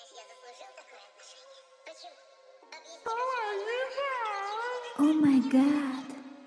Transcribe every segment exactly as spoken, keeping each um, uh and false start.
я заслужил такое отношение? Почему? Объясни. О май гад.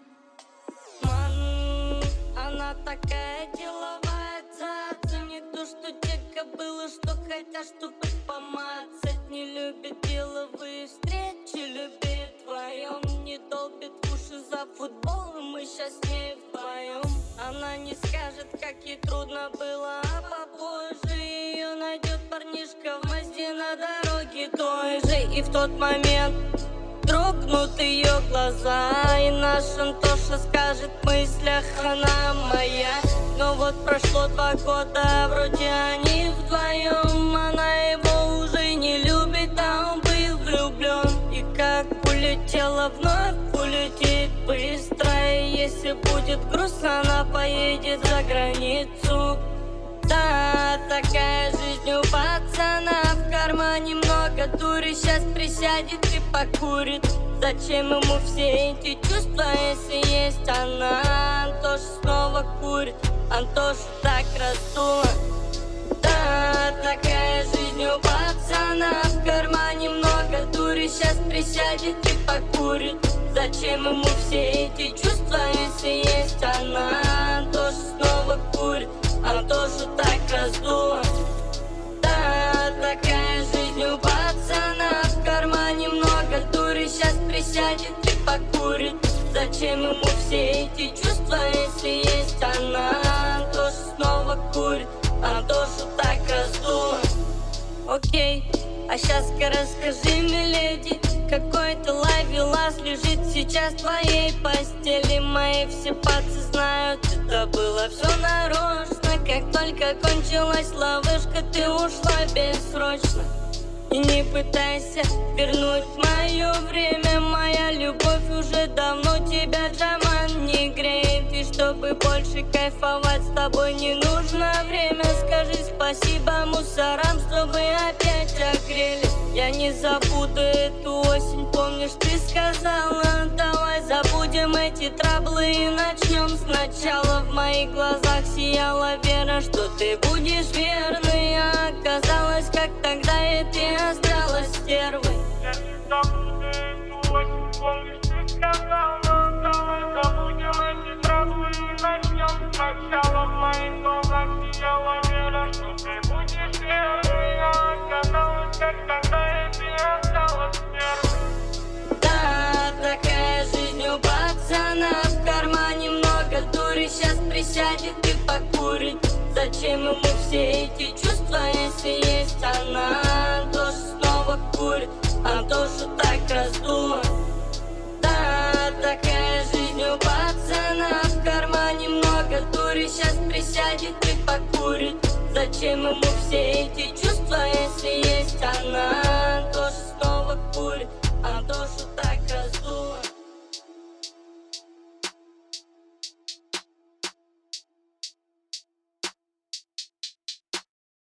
Ман, она такая деловая цаца. Не то, что те кобылы, что хотят штукать помацать. Не любит деловые встречи, любит вдвоем. Не долбит в уши за футбол, и мы щас с ней вдвоем. Она не скажет, как ей трудно было, а попозже ее найдет парнишка в Мазде на дороге той же. И в тот момент дрогнут ее глаза, и наш Антоша скажет в мыслях: она моя. Но вот прошло два года, вроде они вдвоем. Она его уже не любит, а он был влюблен. И как улетела, вновь улетит быстро. И если будет грустно, она поедет за границу. Да, такая жизнь у пацана. В кармане много дури, сейчас присядет и покурит. Зачем ему все эти чувства, если есть она? Антоша снова курит, Антоша так раздула. Да, такая жизнь у пацана. В кармане много дури, сейчас присядет и покурит. Зачем ему все эти чувства, если есть она? Антоша снова курит, Антошу так раздуло. Да, такая жизнь у пацана. В кармане много дури, сейчас присядет и покурит. Зачем ему все эти чувства, если есть она? Антоша снова курит, Антошу так раздуло. Окей, а сейчас-ка расскажи, миледи, какой ты ловелас лежит сейчас в твоей постели. Мои все пацы знают, это было все нарочно. Как только кончилась ловушка, ты ушла бессрочно. И не пытайся вернуть мое время. Моя любовь уже давно тебя, Джаман, не греет. И чтобы больше кайфовать с тобой, не нужно время. Скажи спасибо мусорам, чтобы опять огрели. Я не забуду эту осень, помнишь, ты сказала: давай забудем эти траблы и начнем сначала. В моих глазах сияла вера, что ты будешь верной. А оказалось, как тогда, и ты осталась стервой. Я не забуду эту осень, помнишь, ты сказала: давай забудем эти траблы и начнем сначала. В моих глазах сияла вера, что ты будешь верной. А оказалось, как тогда, и ты осталась стервой. Да, такая жизнь у пацана. В кармане много дури, сейчас присядет и покурит. Зачем ему все эти чувства, если есть она? Антоша снова курит, Антошу так раздуло. Да, такая жизнь у пацана. В кармане много дури, сейчас присядет и покурит. Зачем ему все эти чувства, если есть она? Антоша снова курит, Антоша